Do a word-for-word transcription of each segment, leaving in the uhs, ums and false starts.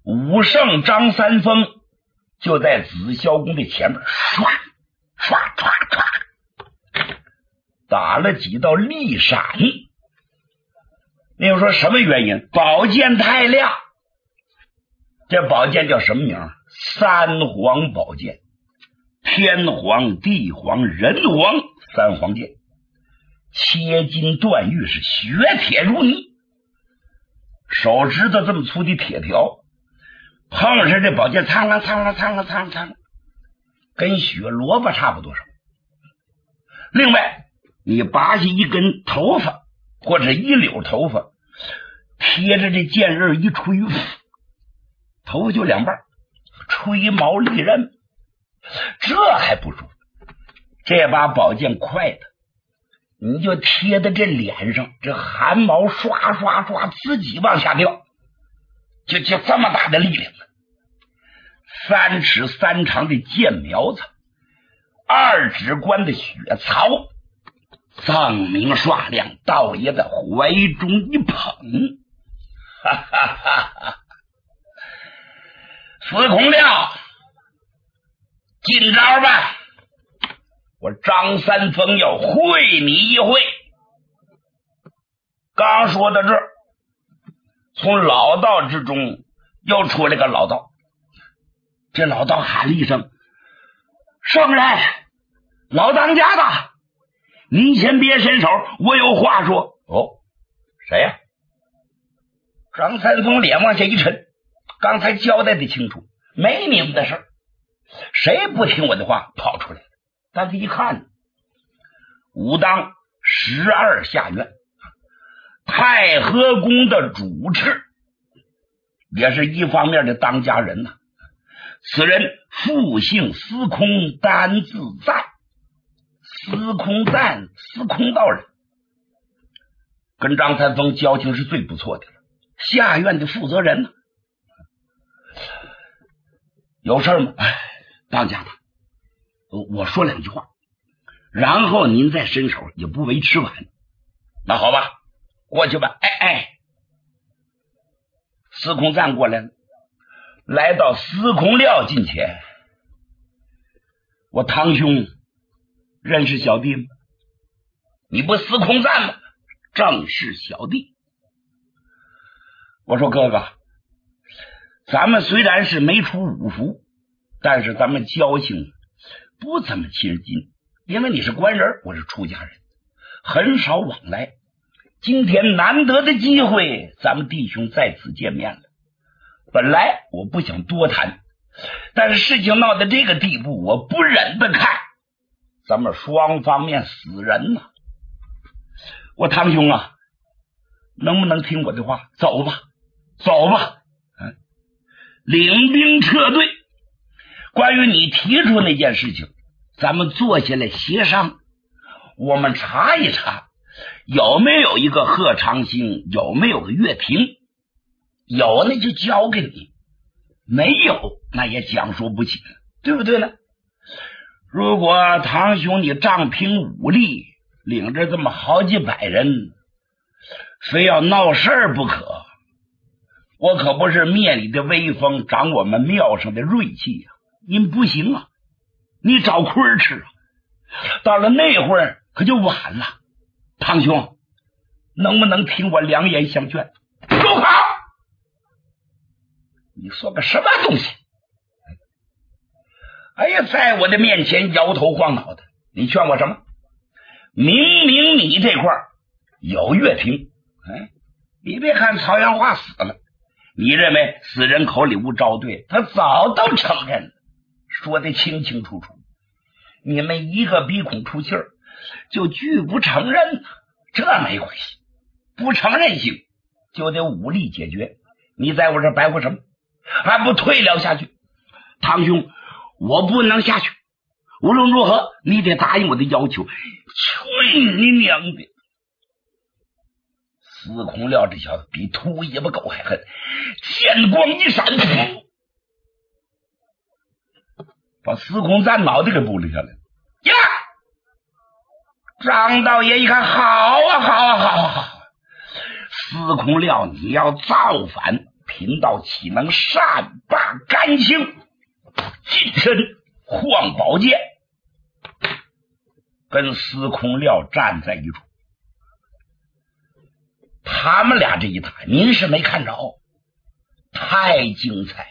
武圣张三丰就在紫霄宫的前面唰唰唰唰打了几道利闪。那又说什么原因？宝剑太亮。这宝剑叫什么名？三皇宝剑，天皇、地皇、人皇三皇剑，切金断玉，是雪铁如泥。手指头这么粗的铁条，碰上这宝剑，苍啷苍啷苍啷苍啷苍啷，跟雪萝卜差不多少。另外，你拔下一根头发或者一绺头发，贴着这剑刃一吹，头发就两半，吹毛利刃。这还不如，这把宝剑快的，你就贴在这脸上，这汗毛刷刷刷自己往下掉，就就这么大的力量。三尺三长的剑苗子，二指关的血槽，锃明刷亮，道爷在怀中一捧，哈哈哈哈！司空亮，进招吧！我张三丰要会你一会。刚说到这儿，从老道之中又出来个老道。这老道喊了一声：“圣人，老当家的，您先别伸手，我有话说。”哦，谁呀？张三丰脸往下一沉，刚才交代的清楚，没你们的事儿，谁不听我的话跑出来了？但是一看，武当十二下院太和宫的主持，也是一方面的当家人呐、啊。此人复姓司空，单字赞，司空赞，司空道人，跟张三丰交情是最不错的了。下院的负责人呢、啊？有事吗？哎，当家的，我说两句话，然后您再伸手，也不为迟晚。那好吧，过去吧。哎哎，司空赞过来了，来到司空廖近前。我堂兄认识小弟吗？你不司空赞吗？正是小弟。我说哥哥，咱们虽然是没出五服，但是咱们交情不怎么亲近，因为你是官人，我是出家人，很少往来。今天难得的机会，咱们弟兄在此见面了。本来我不想多谈，但是事情闹到这个地步，我不忍得看咱们双方面死人呢、啊。我堂兄啊，能不能听我的话？走吧，走吧。嗯，领兵撤退。关于你提出那件事情，咱们坐下来协商，我们查一查有没有一个贺长兴，有没有个岳平，有那就交给你，没有那也讲说不起，对不对呢？如果堂兄你仗凭武力领着这么好几百人，非要闹事儿不可，我可不是灭你的威风，长我们庙上的锐气呀、啊！您不行啊，你找亏吃啊！到了那会儿可就晚了。堂兄，能不能听我良言相劝？住口！你说个什么东西？哎呀，在我的面前摇头晃脑的，你劝我什么？明明你这块有岳平，哎，你别看曹元化死了，你认为死人口里无招对，他早都承认了，说得清清楚楚。你们一个鼻孔出气儿，就拒不承认呢，这没关系，不承认行，就得武力解决。你在我这白活什么？还不退了下去？堂兄，我不能下去，无论如何你得答应我的要求。去你娘的！司空廖这小子比秃尾巴狗还狠，剑光一闪，把司空赞脑袋给拨了下来。呀！张道爷一看，好啊好啊好啊好啊！司空廖你要造反， 贫道岂能善罢甘休？近身晃宝剑，跟司空廖站在一处。他们俩这一打，您是没看着，太精彩了。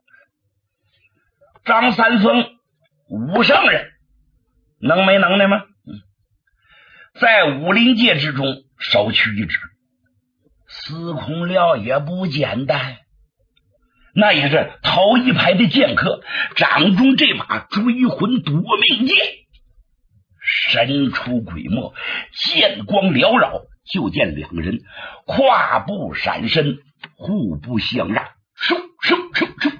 张三丰武圣人，能没能耐吗？嗯，在武林界之中首屈一指。司空廖也不简单，那也是头一排的剑客，掌中这把追魂夺命剑，神出鬼没，剑光缭绕，就见两个人跨步闪身，互不相让，嗖嗖嗖嗖，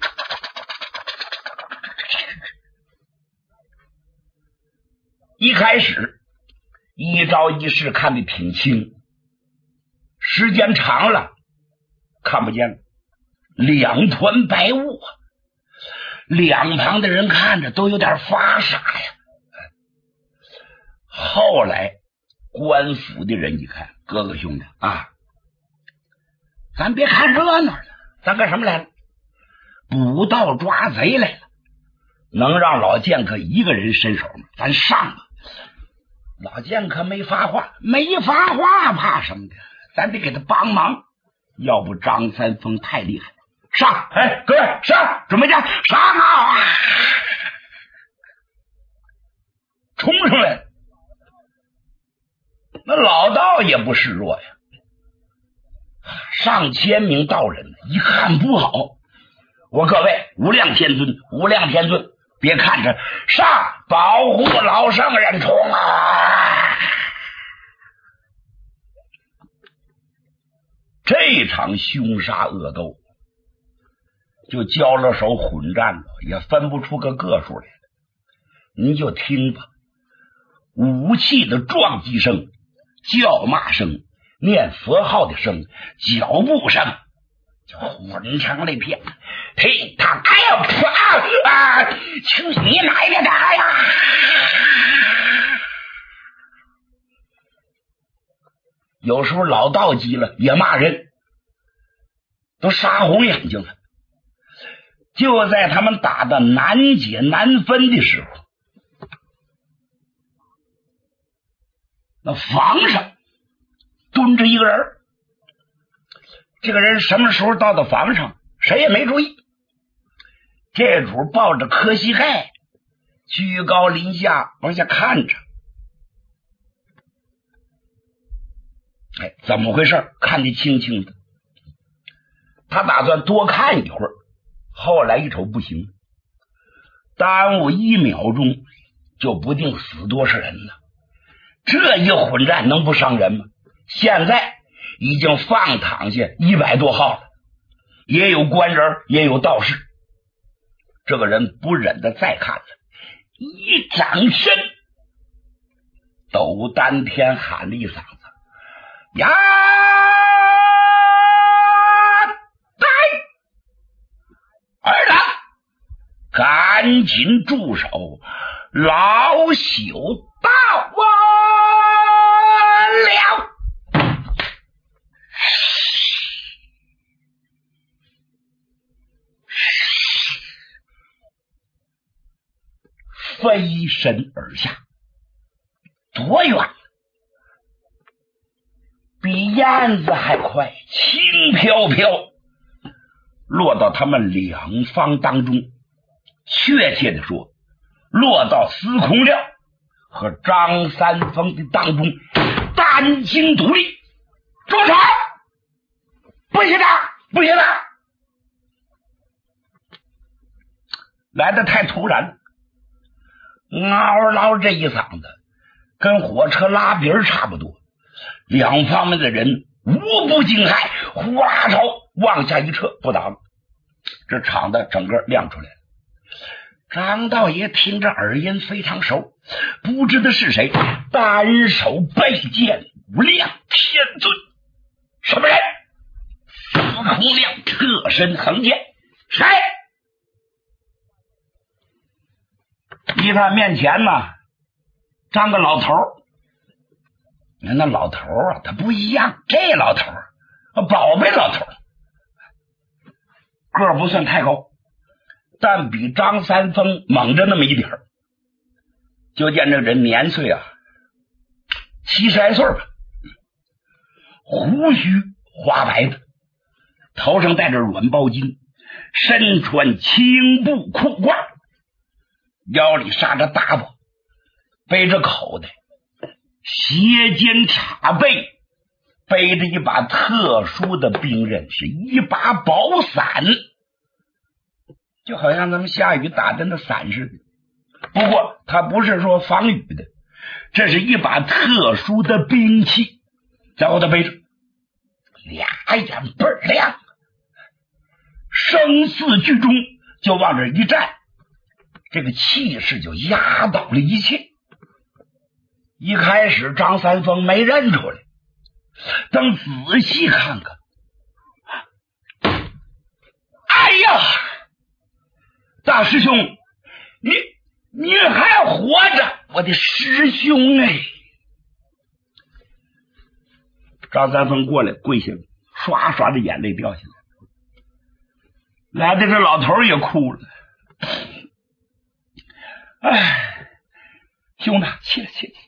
一开始一招一式看得挺清，时间长了看不见了，两团白雾，两旁的人看着都有点发傻呀。后来官府的人一看，哥哥兄弟啊，咱别看热闹了，咱干什么来了？捕盗抓贼来了。能让老剑客一个人伸手吗？咱上吧。老剑客没发话，没发话怕什么的？咱得给他帮忙，要不张三丰太厉害了。上！哎，各位上，准备着上啊！冲上来！那老道也不示弱呀，上千名道人一看不好，我各位无量天尊，无量天尊，别看着，上保护老圣人冲啊！这场凶杀恶斗就交了手混战了，也分不出个个数来了。您就听吧，武器的撞击声、叫骂声、念佛号的声、脚步声，就混成了一片。嘿，他哎呀，啊啊！去你哪边的呀！有时候老道急了也骂人，都杀红眼睛了。就在他们打的难解难分的时候，那房上蹲着一个人，这个人什么时候到的房上，谁也没注意。这主抱着磕膝盖，居高临下往下看着。哎，怎么回事？看得清清的。他打算多看一会儿，后来一瞅不行，耽误一秒钟就不定死多少人了。这一混战能不伤人吗？现在已经放躺下一百多号了，也有官人也有道士。这个人不忍的再看了，一掌身，抖丹天喊了一嗓子：呀！儿子，赶紧住手！老朽到了。飞身而下，多远？比燕子还快，轻飘飘，落到他们两方当中。确切的说，落到司空廖和张三丰的当中，单惊独立。住手！不行的，不行的！来的太突然了，嗷嗷这一嗓子跟火车拉鼻儿差不多，两方面的人无不惊骇，呼啦朝往下一撤，不打了。这场子整个亮出来了。张道爷听着耳音非常熟，不知道是谁，单手背剑，无量天尊。什么人？司空亮侧身横剑。谁？一看面前呢站个老头，那老头啊他不一样，这老头宝贝老头， 个儿不算太高，但比张三丰猛着那么一点儿。就见这人年岁啊七十来岁吧，胡须花白的，头上戴着软包巾，身穿青布裤褂，腰里扎着大包，背着口袋，斜肩插背，背着一把特殊的兵刃，是一把宝伞，就好像咱们下雨打的那伞似的。不过它不是说防雨的，这是一把特殊的兵器，在后头背着，俩眼倍儿亮，声似巨钟，就往这一站，这个气势就压倒了一切。一开始张三丰没认出来，等仔细看看，哎呀，大师兄，你你还活着，我的师兄哎！张三丰过来跪下了，刷刷的眼泪掉下来，来的这老头也哭了。哎，兄弟，起来起来，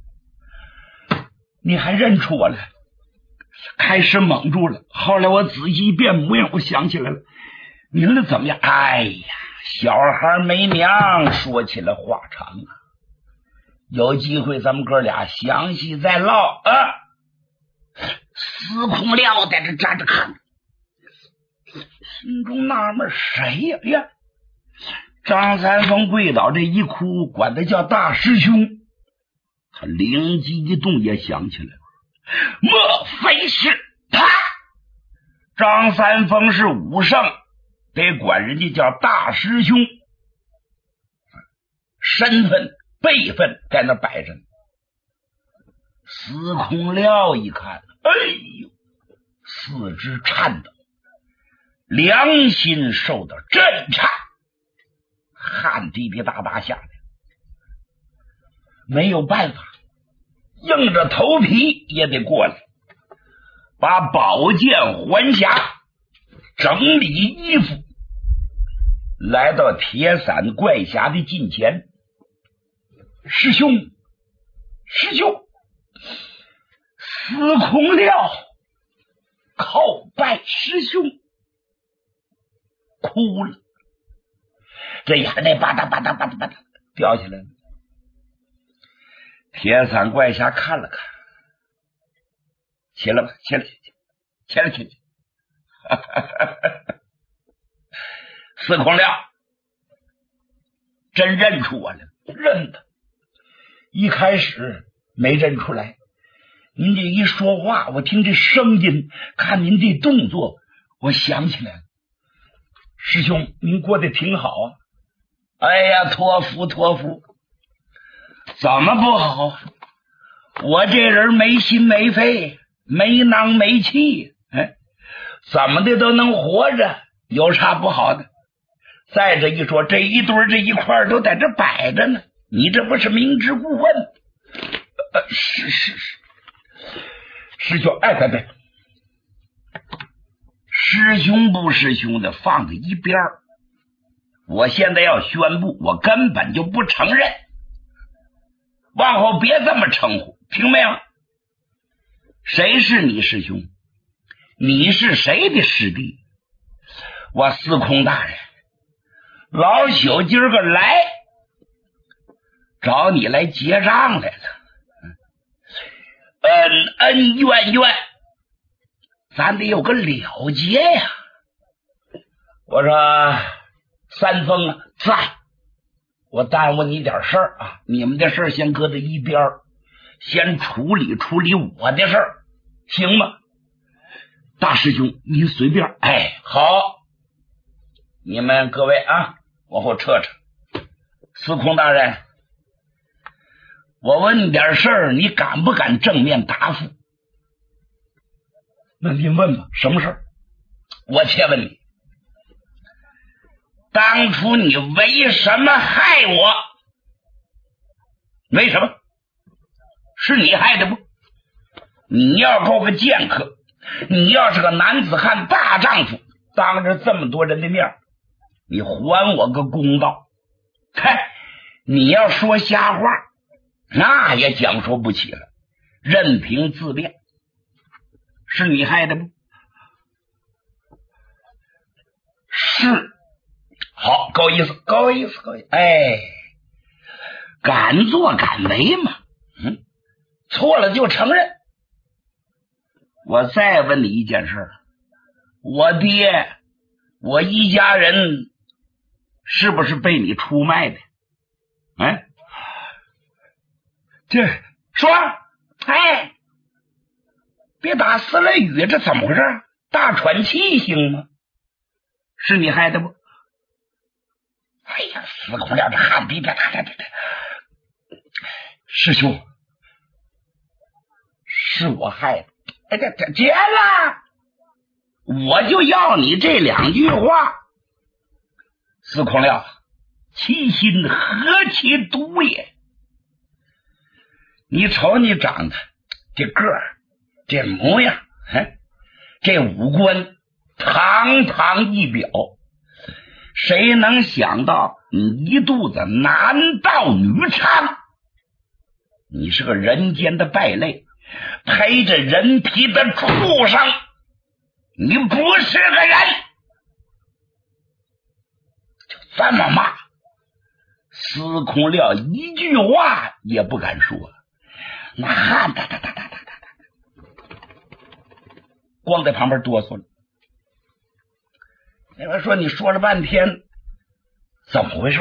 你还认出我来？开始蒙住了，后来我仔细一变模样，我想起来了，您这怎么样？哎呀，小孩没娘，说起来话长啊，有机会咱们哥俩详细再唠啊。司空廖在这站着看，心中纳闷，谁呀呀？张三丰跪倒这一哭，管他叫大师兄，他灵机一动，也想起来了，莫非是他？张三丰是武圣，得管人家叫大师兄，身份辈分在那摆着呢。司空廖一看，哎呦，四肢颤抖，良心受到震颤，汗滴滴答答下来，没有办法，硬着头皮也得过来，把宝剑还匣，整理衣服，来到铁伞怪侠的近前。师兄，师兄，司空廖叩拜师兄，哭了，这眼泪吧嗒吧嗒吧嗒吧嗒掉下来了。铁伞怪侠看了看，起来吧，起来，起来，起来，司空廖真认出我了，认得。一开始没认出来，您这一说话，我听这声音，看您这动作，我想起来了。师兄，您过得挺好啊。哎呀，托福托福。怎么不好？我这人没心没肺，没囊没气，哎，怎么的都能活着，有啥不好的？再这一说，这一堆这一块都在这摆着呢，你这不是明知故问？呃，是是是，师兄，哎，别别，师兄不师兄的放在一边儿。我现在要宣布，我根本就不承认，往后别这么称呼，听没有？谁是你师兄？你是谁的师弟？我司空大人，老朽今儿个来找你来结账来了，恩恩怨怨，咱得有个了结呀。我说三丰啊，在，我耽误你点事儿啊，你们的事儿先搁在一边，先处理处理我的事儿，行吗？大师兄，您随便。哎，好，你们各位啊，往后撤撤。司空大人，我问你点事儿，你敢不敢正面答复？那您问吧，什么事儿？我且问你，当初你为什么害我？为什么？是你害的不？你要够个剑客，你要是个男子汉大丈夫， 当着这么多人的面，你还我个公道。嗨，你要说瞎话，那也讲说不起了，任凭自辩。是你害的不？是。好，够意思，够意思，够意思。哎，敢作敢为嘛。嗯，错了就承认。我再问你一件事，我爹我一家人是不是被你出卖的？哎，这说，哎，别打死了语，这怎么回事？大喘气行吗？是你害的不？哎呀，司空亮这汗别别别别别！师兄，是我害的。哎，这这结了，我就要你这两句话。司空亮，其心何其毒也！你瞅你长得这个儿，这模样，哎，这五官堂堂一表，谁能想到你一肚子男盗女娼？你是个人间的败类，陪着人皮的畜生，你不是个人！就这么骂，司空亮一句话也不敢说，那汗哒哒哒哒哒哒，光在旁边哆嗦了。那边说你说了半天，怎么回事？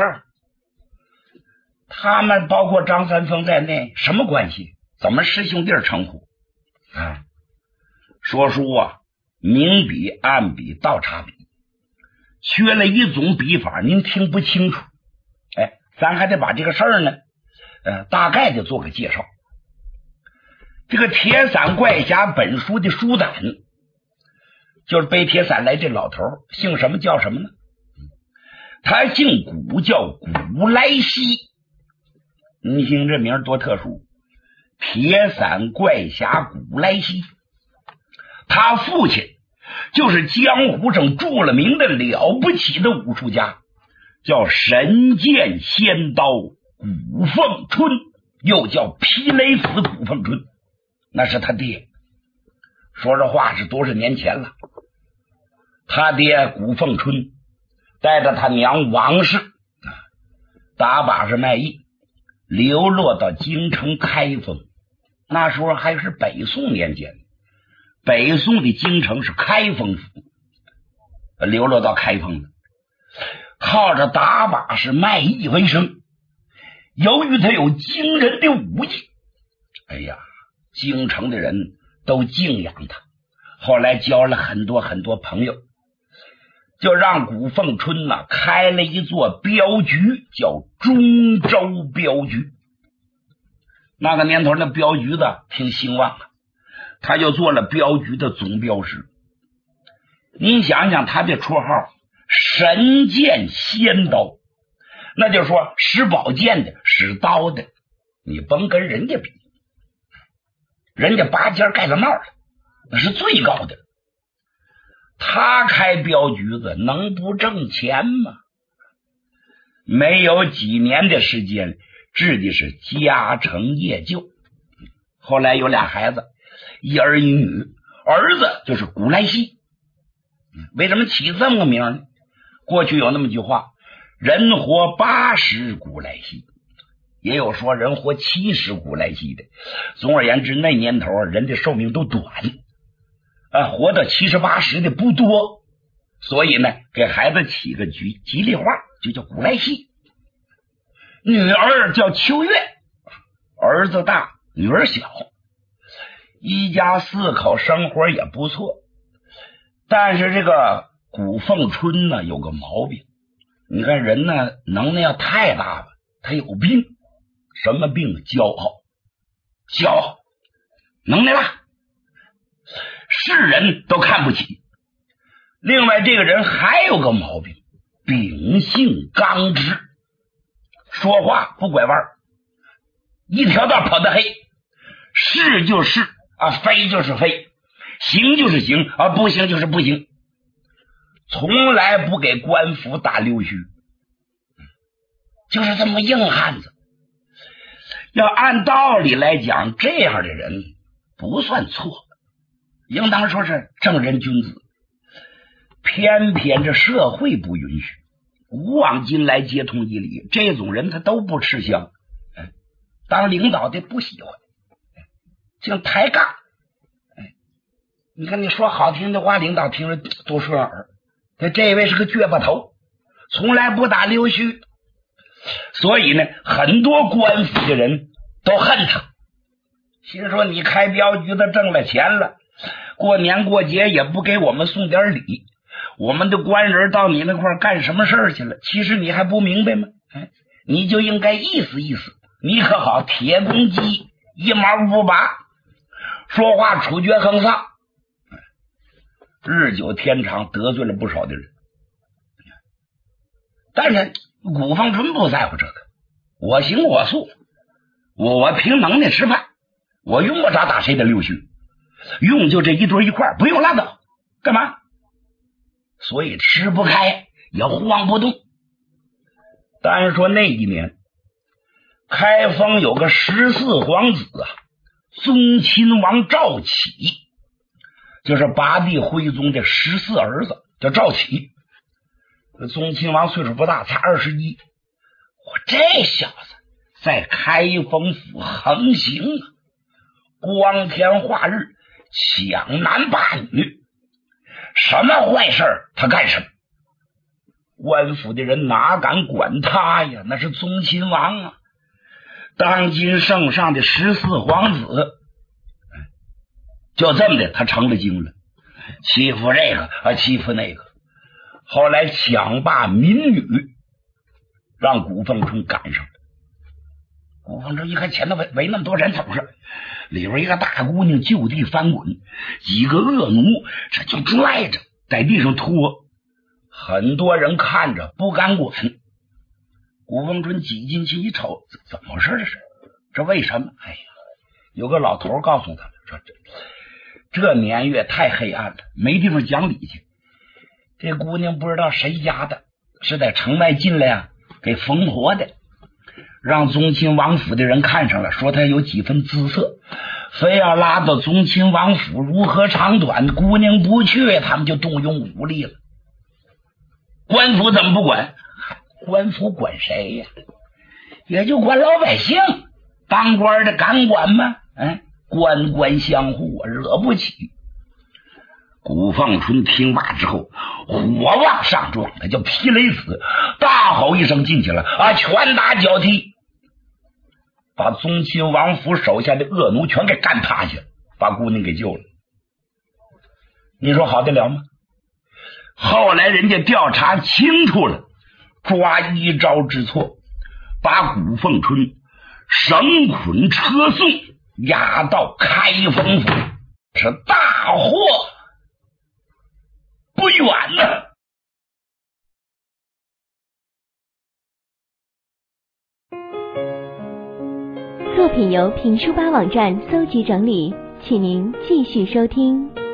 他们包括张三丰在内什么关系？怎么师兄弟称呼？啊，说书啊，明笔暗笔倒插笔，缺了一种笔法，您听不清楚。哎，咱还得把这个事儿呢，呃，大概的做个介绍。这个铁伞怪侠本书的书胆，就是背铁伞来这老头，姓什么叫什么呢？他姓古，叫古来稀。你听这名多特殊，铁伞怪侠古来稀。他父亲就是江湖上著了名的了不起的武术家，叫神剑仙刀古凤春，又叫霹雷斧古凤春，那是他爹。说这话是多少年前了。他爹古凤春带着他娘王氏打把式卖艺，流落到京城开封。那时候还是北宋年间，北宋的京城是开封府，流落到开封的，靠着打把式卖艺为生。由于他有惊人的武艺，哎呀，京城的人都敬仰他，后来交了很多很多朋友，就让古凤春呢开了一座镖局，叫中州镖局。那个年头那镖局子挺兴旺的，他就做了镖局的总镖师。您想想他这绰号神剑仙刀，那就是说使宝剑的使刀的，你甭跟人家比，人家八尖盖到那儿了，那是最高的。他开镖局子能不挣钱吗？没有几年的时间，治的是家成业就。后来有俩孩子，一儿一女，儿子就是古来稀。为什么起这么个名呢？过去有那么句话，人活八十古来稀，也有说人活七十古来稀的。总而言之，那年头人的寿命都短啊，活到七十八十的不多，所以呢，给孩子起个吉吉利话，就叫古来稀。女儿叫秋月，儿子大，女儿小，一家四口生活也不错。但是这个古凤春呢有个毛病，你看人呢能耐要太大了，他有病。什么病？骄傲，骄傲，能耐大，世人都看不起。另外这个人还有个毛病，秉性刚直，说话不拐弯，一条道跑得黑，是就是啊，非就是非，行就是行啊，不行就是不行。 从来不给官府打溜须，就是这么硬汉子。要按道理来讲，这样的人不算错，应当说是正人君子。偏偏这社会不允许，古往今来皆通一理，这种人他都不吃香。当领导的不喜欢，净抬杠。你看你说好听的话，领导听着多顺耳。他这位是个倔巴头，从来不打溜须，所以呢，很多官府的人都恨他，心说你开镖局的挣了钱了，过年过节也不给我们送点礼，我们的官人到你那块干什么事儿去了？其实你还不明白吗？哎，你就应该意思意思。你可好，铁公鸡一毛不拔，说话处决横丧，日久天长，得罪了不少的人。但是古凤春不在乎这个，我行我素，我我凭能耐吃饭，我用不着打谁的溜须，用就这一堆一块，不用拉倒，干嘛？所以吃不开也晃不动。但是说那一年开封有个十四皇子啊，宗亲王赵启，就是八帝徽宗的十四儿子，叫赵启。宗亲王岁数不大，才二十一。我这小子在开封府横行啊，光天化日，抢男霸女，什么坏事他干什么。官府的人哪敢管他呀？那是宗亲王啊，当今圣上的十四皇子。就这么的，他成了精了，欺负这个啊，欺负那个。后来抢霸民女，让古凤春赶上了。古凤春一看前头围围那么多人，怎么是里边一个大姑娘就地翻滚，几个恶奴这就拽着在地上拖，很多人看着不敢管。古凤春挤进去一瞅，怎么回事？这是这为什么？哎呀，有个老头告诉他们说，这这年月太黑暗了，没地方讲理去。这姑娘不知道谁家的，是在城外进来啊，给缝活的，让宗亲王府的人看上了，说他有几分姿色，非要拉到宗亲王府，如何长短？姑娘不去，他们就动用武力了。官府怎么不管？官府管谁呀？也就管老百姓，当官的敢管吗？哎，官官相护，惹不起。古凤春听罢之后，火往上撞，他就劈雷死，大吼一声进去了啊，拳打脚踢，把宗亲王府手下的恶奴全给干趴下，把姑娘给救了。你说好得了吗？后来人家调查清楚了，抓一招之错，把古凤春绳捆车送，押到开封府，是大祸不远呢。 作品由评书吧网站搜集整理，请您继续收听。